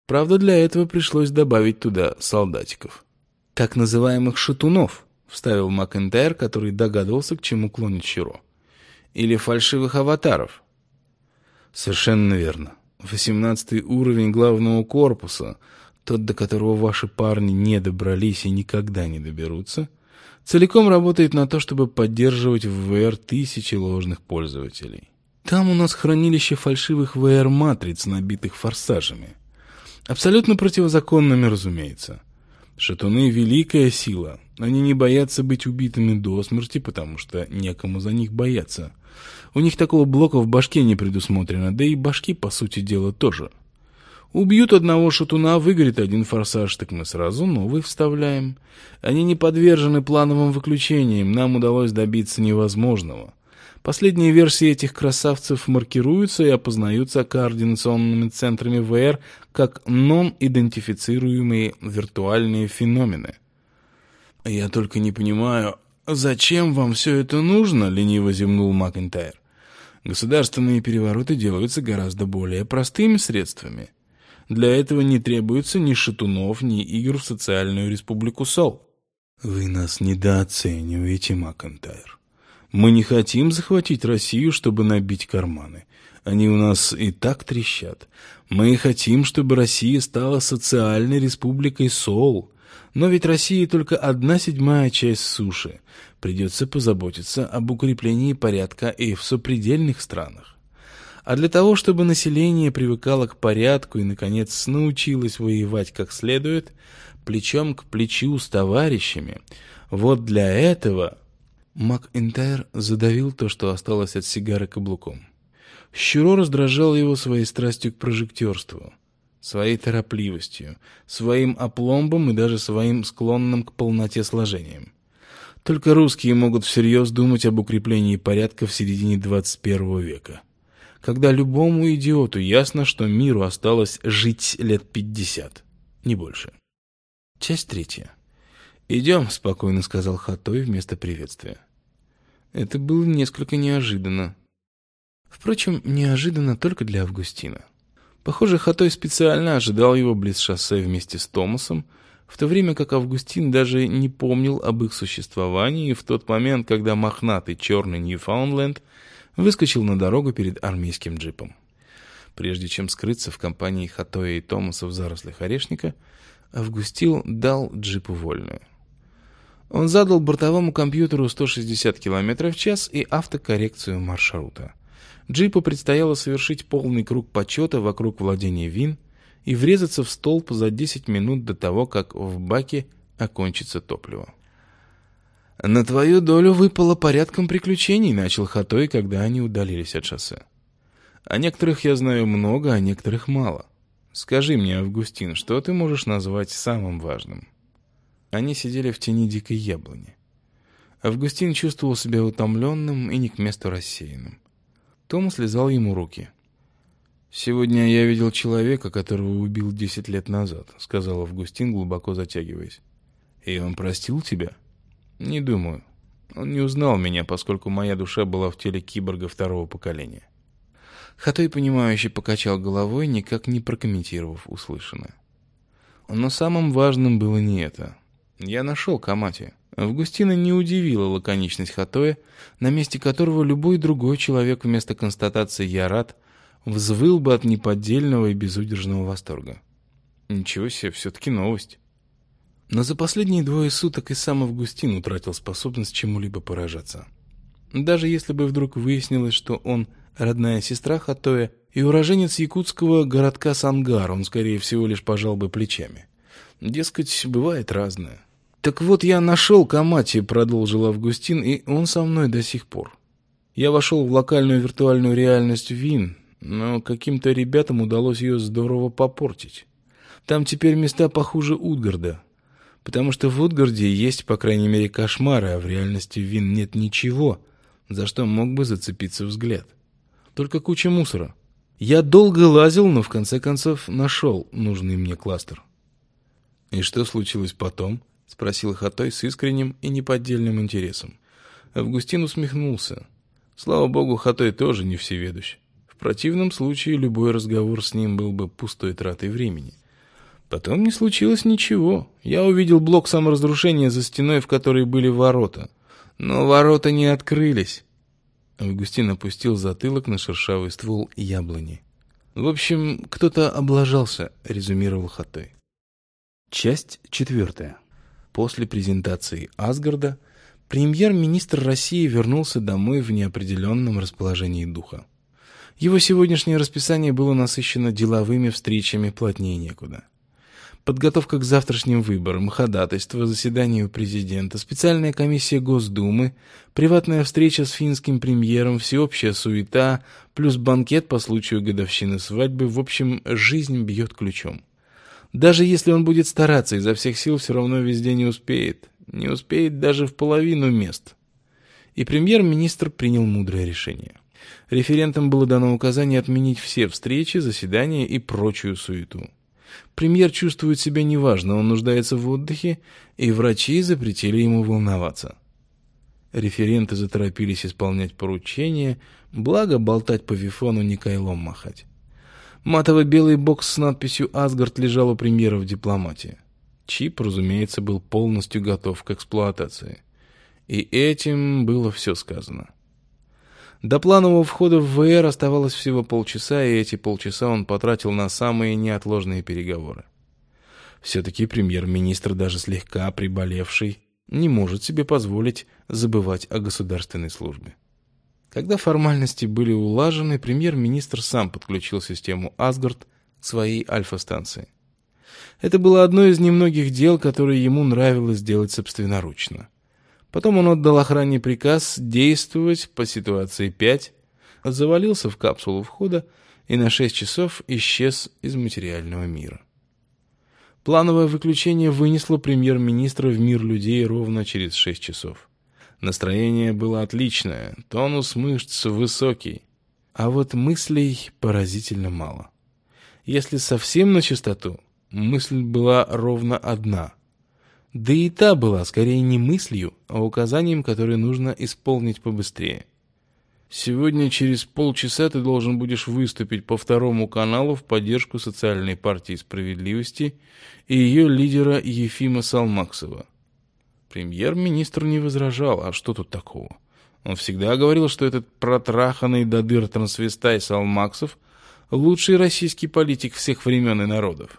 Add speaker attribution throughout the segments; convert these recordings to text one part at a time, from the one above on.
Speaker 1: Правда, для этого пришлось добавить туда солдатиков. Так называемых шатунов, вставил Макентайр, который догадывался, к чему клонит Щиро. Или фальшивых аватаров. Совершенно верно. 18-й уровень главного корпуса, тот, до которого ваши парни не добрались и никогда не доберутся, целиком работает на то, чтобы поддерживать в VR тысячи ложных пользователей. Там у нас хранилище фальшивых VR-матриц, набитых форсажами. Абсолютно противозаконными, разумеется. Шатуны — великая сила. Они не боятся быть убитыми до смерти, потому что некому за них бояться. У них такого блока в башке не предусмотрено, да и башки, по сути дела, тоже. Убьют одного шатуна, выгорит один форсаж, так мы сразу новый вставляем. Они не подвержены плановым выключениям, нам удалось добиться невозможного. Последние версии этих красавцев маркируются и опознаются координационными центрами VR как non-идентифицируемые виртуальные феномены. «Я только не понимаю, зачем вам все это нужно?» — лениво зевнул Макентайр. «Государственные перевороты делаются гораздо более простыми средствами. Для этого не требуется ни шатунов, ни игр в социальную республику Сол». «Вы нас недооцениваете, Макентайр. Мы не хотим захватить Россию, чтобы набить карманы. Они у нас и так трещат. Мы хотим, чтобы Россия стала социальной республикой Сол. Но ведь Россия только 1/7 часть суши. Придется позаботиться об укреплении порядка и в сопредельных странах. А для того, чтобы население привыкало к порядку и, наконец, научилось воевать как следует, плечом к плечу с товарищами, вот для этого... Макентайр задавил то, что осталось от сигары, каблуком. Щиро раздражал его своей страстью к прожектерству, своей торопливостью, своим опломбом и даже своим склонным к полноте сложением. Только русские могут всерьез думать об укреплении порядка в середине 21 века, когда любому идиоту ясно, что миру осталось жить лет 50, не больше. Часть 3. «Идем», — спокойно сказал Хатой вместо приветствия. Это было несколько неожиданно. Впрочем, неожиданно только для Августина. Похоже, Хатой специально ожидал его близ шоссе вместе с Томасом, в то время как Августин даже не помнил об их существовании в тот момент, когда мохнатый черный Ньюфаундленд выскочил на дорогу перед армейским джипом. Прежде чем скрыться в компании Хатоя и Томаса в зарослях орешника, Августин дал джипу вольную. Он задал бортовому компьютеру 160 км в час и автокоррекцию маршрута. Джипу предстояло совершить полный круг почета вокруг владения Вин и врезаться в столб за 10 минут до того, как в баке окончится топливо. «На твою долю выпало порядком приключений», — начал Хатой, когда они удалились от шоссе. «О некоторых я знаю много, о некоторых мало. Скажи мне, Августин, что ты можешь назвать самым важным?» Они сидели в тени дикой яблони. Августин чувствовал себя утомленным и не к месту рассеянным. Томас лизал ему руки. «Сегодня я видел человека, которого убил 10 лет назад», — сказал Августин, глубоко затягиваясь. «И он простил тебя?» «Не думаю. Он не узнал меня, поскольку моя душа была в теле киборга 2-го поколения». Хатой, понимающе покачал головой, никак не прокомментировав услышанное. Но самым важным было не это. Я нашел Камати. Августина не удивила лаконичность Хатоя, на месте которого любой другой человек вместо констатации «я рад» взвыл бы от неподдельного и безудержного восторга. Ничего себе, все-таки новость. Но за последние 2 суток и сам Августин утратил способность чему-либо поражаться. Даже если бы вдруг выяснилось, что он родная сестра Хатоя и уроженец якутского городка Сангар, он, скорее всего, лишь пожал бы плечами. Дескать, бывает разное. «Так вот, я нашел Камати», — продолжил Августин, — «и он со мной до сих пор. Я вошел в локальную виртуальную реальность Вин, но каким-то ребятам удалось ее здорово попортить. Там теперь места похуже Утгарда, потому что в Утгарде есть, по крайней мере, кошмары, а в реальности Вин нет ничего, за что мог бы зацепиться взгляд. Только куча мусора. Я долго лазил, но в конце концов нашел нужный мне кластер». «И что случилось потом?» — спросил Хатой с искренним и неподдельным интересом. Августин усмехнулся. Слава богу, Хатой тоже не всеведущ. В противном случае любой разговор с ним был бы пустой тратой времени. Потом не случилось ничего. Я увидел блок саморазрушения за стеной, в которой были ворота. Но ворота не открылись. Августин опустил затылок на шершавый ствол яблони. В общем, кто-то облажался, резюмировал Хатой. Часть 4. После презентации Асгарда премьер-министр России вернулся домой в неопределенном расположении духа. Его сегодняшнее расписание было насыщено деловыми встречами плотнее некуда. Подготовка к завтрашним выборам, ходатайство, заседание у президента, специальная комиссия Госдумы, приватная встреча с финским премьером, всеобщая суета, плюс банкет по случаю годовщины свадьбы. В общем, жизнь бьет ключом. Даже если он будет стараться изо всех сил, все равно везде не успеет. Не успеет даже в половину мест. И премьер-министр принял мудрое решение. Референтам было дано указание отменить все встречи, заседания и прочую суету. Премьер чувствует себя неважно, он нуждается в отдыхе, и врачи запретили ему волноваться. Референты заторопились исполнять поручения, благо болтать по вифону не кайлом махать. Матово-белый бокс с надписью «Асгард» лежал у премьера в дипломате. Чип, разумеется, был полностью готов к эксплуатации. И этим было все сказано. До планового входа в ВР оставалось всего полчаса, и эти полчаса он потратил на самые неотложные переговоры. Все-таки премьер-министр, даже слегка приболевший, не может себе позволить забывать о государственной службе. Когда формальности были улажены, премьер-министр сам подключил систему Асгард к своей альфа-станции. Это было одно из немногих дел, которые ему нравилось делать собственноручно. Потом он отдал охране приказ действовать по ситуации 5, завалился в капсулу входа и на 6 часов исчез из материального мира. Плановое выключение вынесло премьер-министра в мир людей ровно через 6 часов. Настроение было отличное, тонус мышц высокий, а вот мыслей поразительно мало. Если совсем на чистоту, мысль была ровно одна. Да и та была скорее не мыслью, а указанием, которое нужно исполнить побыстрее. Сегодня через полчаса ты должен будешь выступить по Второму каналу в поддержку Социальной партии справедливости и ее лидера Ефима Салмаксова. Премьер-министр не возражал, а что тут такого? Он всегда говорил, что этот протраханный до дыр трансвестай Салмаксов – лучший российский политик всех времен и народов.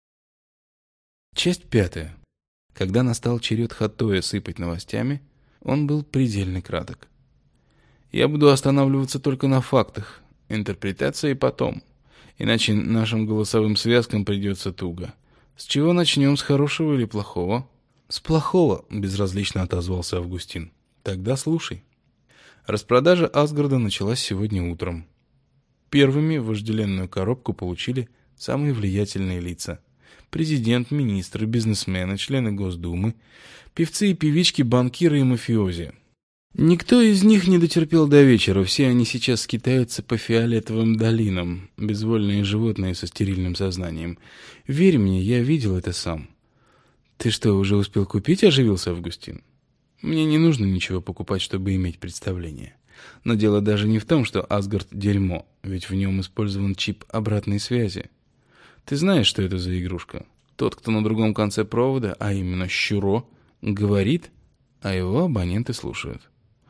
Speaker 1: Часть 5. Когда настал черед Хатоя сыпать новостями, он был предельно краток. Я буду останавливаться только на фактах, интерпретации потом, иначе нашим голосовым связкам придется туго. С чего начнем, с хорошего или плохого? С плохого, безразлично отозвался Августин. Тогда слушай. Распродажа Асгарда началась сегодня утром. Первыми вожделенную коробку получили самые влиятельные лица. Президент, министры, бизнесмены, члены Госдумы, певцы и певички, банкиры и мафиози. Никто из них не дотерпел до вечера, все они сейчас скитаются по фиолетовым долинам, безвольные животные со стерильным сознанием. Верь мне, я видел это сам. Ты что, уже успел купить? Оживился Августин. Мне не нужно ничего покупать, чтобы иметь представление. Но дело даже не в том, что Асгард дерьмо, ведь в нем использован чип обратной связи. Ты знаешь, что это за игрушка? Тот, кто на другом конце провода, а именно Щуро, говорит, а его абоненты слушают.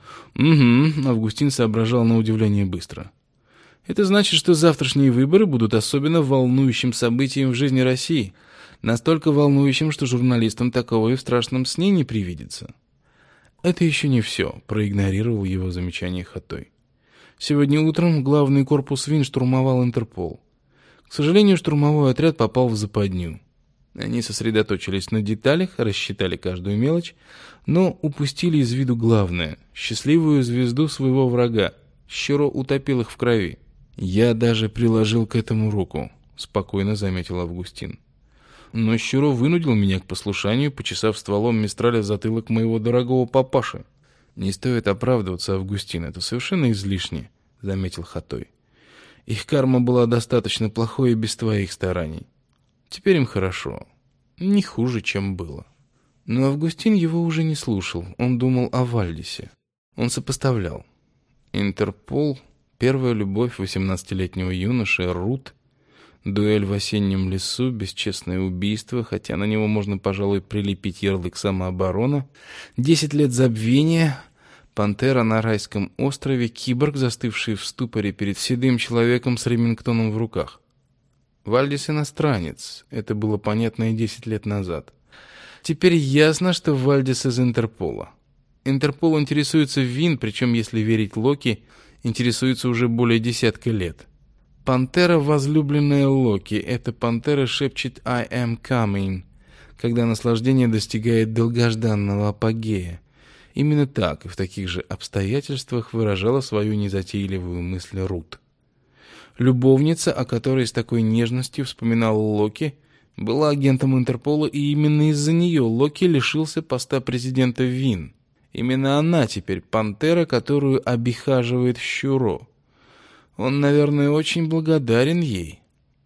Speaker 1: Угу, Августин соображал на удивление быстро. Это значит, что завтрашние выборы будут особенно волнующим событием в жизни России. Настолько волнующим, что журналистам такого и в страшном сне не привидится. Это еще не все, проигнорировал его замечание Хатой. Сегодня утром главный корпус ВИН штурмовал Интерпол. К сожалению, штурмовой отряд попал в западню. Они сосредоточились на деталях, рассчитали каждую мелочь, но упустили из виду главное — счастливую звезду своего врага. Щуро утопил их в крови. «Я даже приложил к этому руку», — спокойно заметил Августин. «Но Щуро вынудил меня к послушанию, почесав стволом мистраля затылок моего дорогого папаши». «Не стоит оправдываться, Августин, это совершенно излишне», — заметил Хатой. «Их карма была достаточно плохой и без твоих стараний. Теперь им хорошо. Не хуже, чем было». Но Августин его уже не слушал. Он думал о Вальдисе. Он сопоставлял. Интерпол, первая любовь 18-летнего юноши, Рут. Дуэль в осеннем лесу, бесчестное убийство, хотя на него можно, пожалуй, прилепить ярлык самооборона, 10 лет забвения, пантера на райском острове, киборг, застывший в ступоре перед седым человеком с Ремингтоном в руках. Вальдис иностранец, это было понятно и 10 лет назад. Теперь ясно, что Вальдис из Интерпола. Интерпол интересуется Вин, причем, если верить Локи, интересуется уже более 10 лет. Пантера, возлюбленная Локи, эта пантера шепчет «I am coming», когда наслаждение достигает долгожданного апогея. Именно так и в таких же обстоятельствах выражала свою незатейливую мысль Рут. Любовница, о которой с такой нежностью вспоминал Локи, была агентом Интерпола, и именно из-за нее Локи лишился поста президента Вин. Именно она теперь пантера, которую обихаживает Щуро. Он, наверное, очень благодарен ей.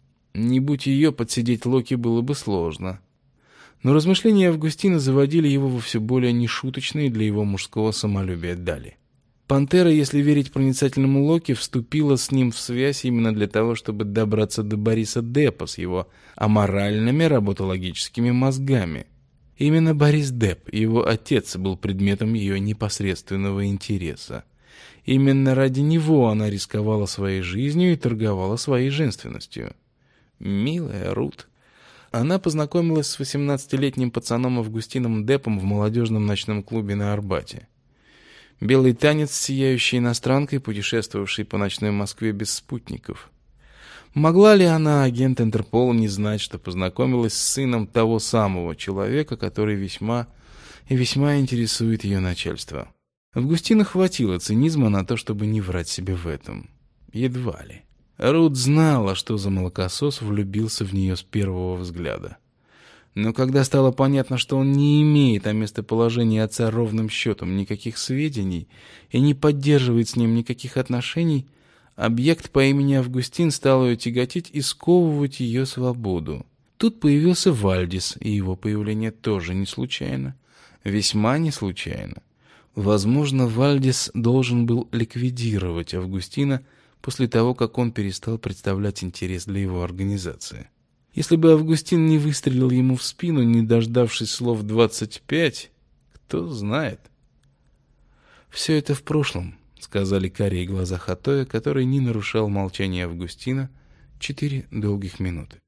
Speaker 1: Не будь ее, подсидеть Локи было бы сложно. Но размышления Августина заводили его во все более нешуточные для его мужского самолюбия дали. Пантера, если верить проницательному Локи, вступила с ним в связь именно для того, чтобы добраться до Бориса Деппа с его аморальными работологическими мозгами. Именно Борис Депп, его отец, был предметом ее непосредственного интереса. Именно ради него она рисковала своей жизнью и торговала своей женственностью. Милая Рут. Она познакомилась с 18-летним пацаном Августином Деппом в молодежном ночном клубе на Арбате. Белый танец с сияющей иностранкой, путешествовавшей по ночной Москве без спутников. Могла ли она, агент Интерпола, не знать, что познакомилась с сыном того самого человека, который весьма и весьма интересует ее начальство? Августину хватило цинизма на то, чтобы не врать себе в этом. Едва ли. Рут знала, что за молокосос влюбился в нее с первого взгляда. Но когда стало понятно, что он не имеет о местоположении отца ровным счетом никаких сведений и не поддерживает с ним никаких отношений, объект по имени Августин стал ее тяготить и сковывать ее свободу. Тут появился Вальдис, и его появление тоже не случайно. Весьма не случайно. Возможно, Вальдис должен был ликвидировать Августина после того, как он перестал представлять интерес для его организации. Если бы Августин не выстрелил ему в спину, не дождавшись слов 25, кто знает. «Все это в прошлом», — сказали карие глаза Хатоя, который не нарушал молчание Августина 4 долгих минуты.